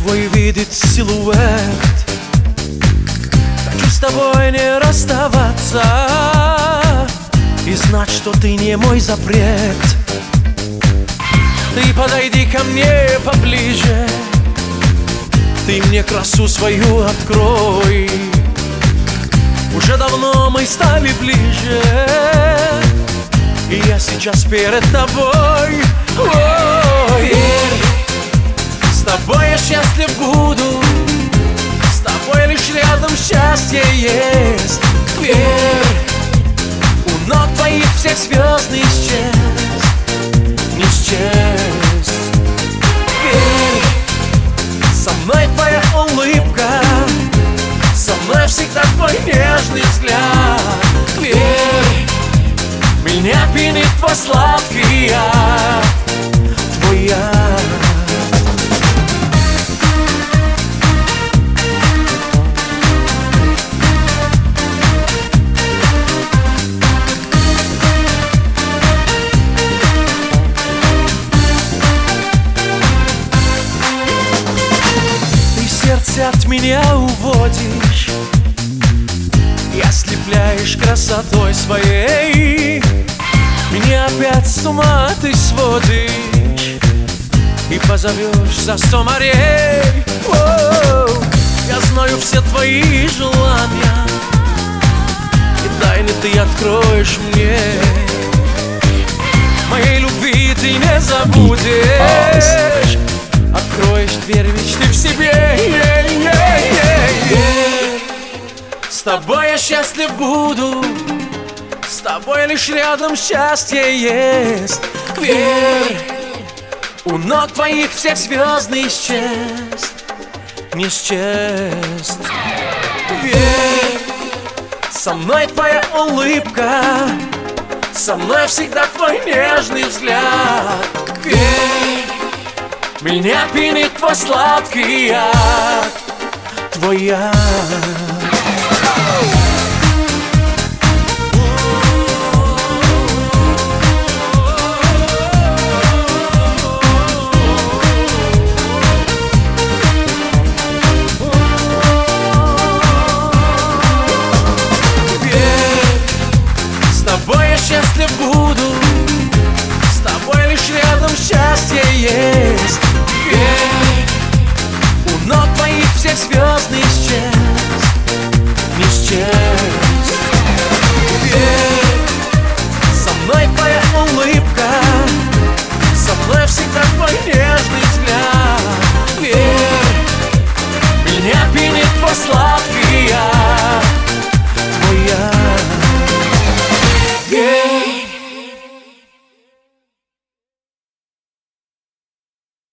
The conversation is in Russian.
твой видит силуэт. Хочу с тобой не расставаться и знать, что ты не мой запрет. Ты подойди ко мне поближе, ты мне красу свою открой. Уже давно мы стали ближе, и я сейчас перед тобой. Ой, с тобой я счастлив буду, с тобой лишь рядом счастье есть. Верь, у ног твоих всех звезд не исчез, не исчез. Верь, со мной твоя улыбка, со мной всегда твой нежный взгляд. Верь, меня пьянит твой сладкий яд, твой яд. Сердце от меня уводишь и ослепляешь красотой своей. Меня опять с ума ты сводишь и позовешь за 100 морей. Воу, я знаю все твои желания, и тайны ты откроешь мне. Моей любви ты не забудешь, откроешь дверь мечты в себе. С тобой я счастлив буду, с тобой лишь рядом счастье есть. Верь, у ног твоих всех звезд не исчез, не исчез. Верь, со мной твоя улыбка, со мной всегда твой нежный взгляд. Верь, меня пьянит твой сладкий яд, твой яд. С тобой я счастлив буду, с тобой лишь рядом счастье есть. Верь, у ног твоих всех звезд